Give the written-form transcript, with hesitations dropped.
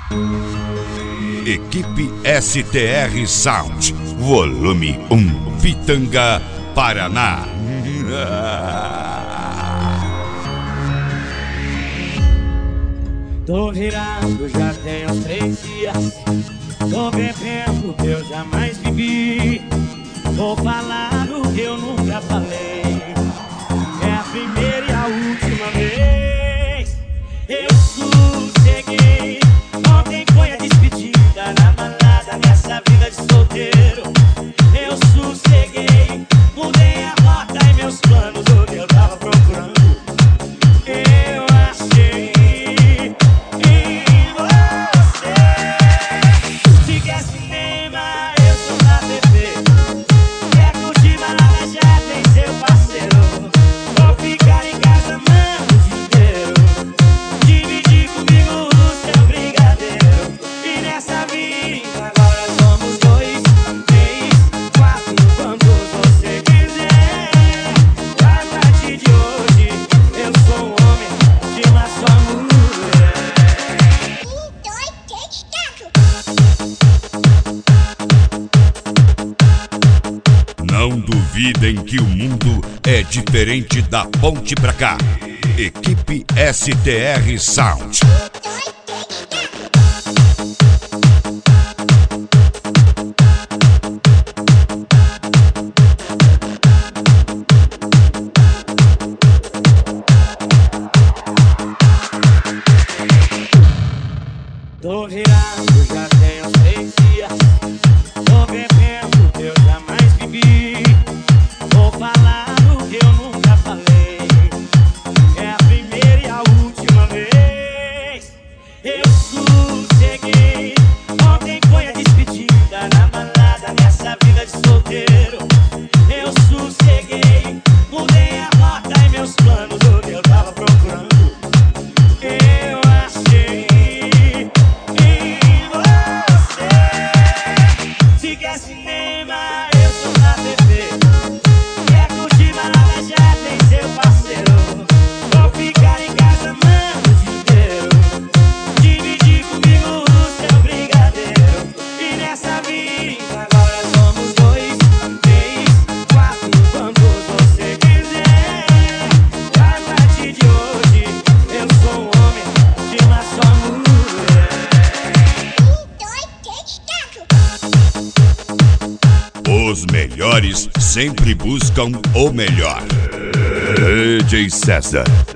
Equipe STR Sound, volume 1, Pitanga, Paraná. Tô virado, já tem uns 3 dias. Tô bebendo o que eu jamais bebi. Vou falar o que eu nunca falei. É a primeira e a última vez. Eu sosseguei. Ontem foi a despedida na balada, nessa vida de solteiro. Eu sosseguei. Mudei a rota e meus planos, o que eu tava procurando eu achei em você. Se quer cinema, eu sou na TV. Quer curtir balada, já tem seu parceiro. Vou ficar em casa, mano, o dia inteiro. Dividir comigo o seu brigadeiro. E nessa vida agora somos 2, 3, 4, quantos você quiser. A partir de hoje eu sou um homem de uma só mulher. 1, 2, 3, 4. Não duvidem que o mundo é diferente da ponte pra cá. Equipe STR Sound. Tô virado, já tem uns 3 dias. Tô bebendo o que eu jamais bebi. Vou falar o que eu nunca falei. É a primeira e a última vez. Eu sosseguei. Ontem foi a despedida na balada, nessa vida de solteiro. Eu sosseguei. Mudei a rota e meus planos, o que eu tava procurando eu achei em você. Se quer cinema, eu sou na TV. Quer curtir balada, já tem seu parceiro. Vou ficar em casa, mano, o dia inteiro. Dividir comigo o seu brigadeiro. E nessa vida agora somos 2, 3, 4, quantos você quiser. A partir de hoje eu sou um homem de uma só mulher. 1, 2, 3, 4. Os melhores sempre buscam o melhor. DJ César.